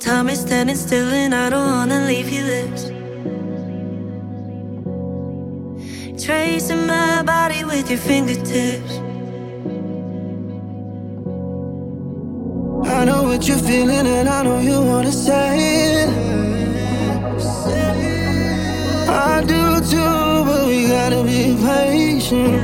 Time is standing still and I don't wanna leave your lips. Tracing my body with your fingertips. I know what you're feeling and I know you wanna say it. I do too, but we gotta be patient.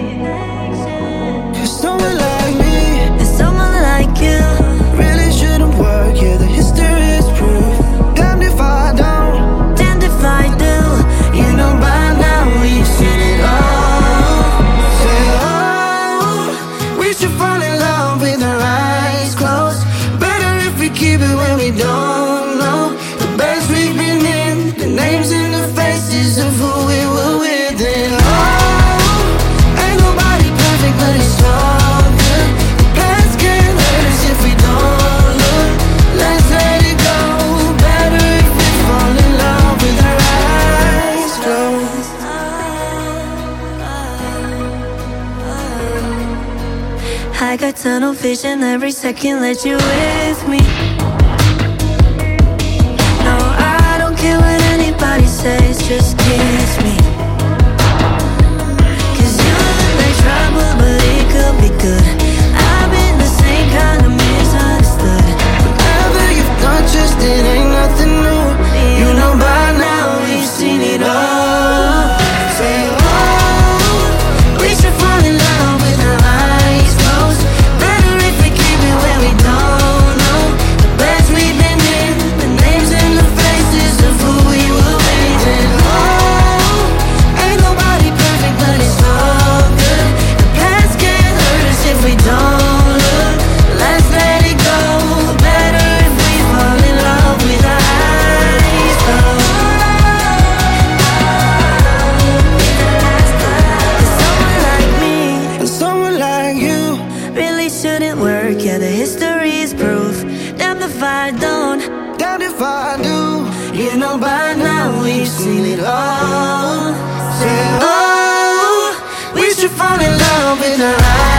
Cause someone like me And someone like you really shouldn't work, yeah, the history is proof. Damned if I don't, damned if I do. you know by now we've seen it all. Say, oh, we should fall in love with our eyes closed. Better if we keep it when we don't know the best we've been in, the names and the faces of who we were with. And oh, ain't nobody perfect, but it's all good. The past can't hurt us if we don't look. Let's let it go. Better if we fall in love with our eyes closed. I got tunnel vision every second that you're with me. No, I don't care what anybody says, just kiss me. Cause you look like trouble, but it could be good. I've been the same kind of misunderstood. Whatever you've done, just it ain't nothing new. You know by now we've seen it all. Say, oh, we should fall in love with our eyes closed. Better if we keep it where we don't know the best we've been in, the names and the faces of who we were with. And oh, ain't nobody perfect, but it's all good. The past can't hurt us if we don't look. Let's let it go. Better if we fall in love with our eyes closed. Someone like me And someone like you really shouldn't work, yeah, the history is proof. Damn if I don't, damned if I do. You know by now we've seen it all. Say, oh, we should fall in love with our eyes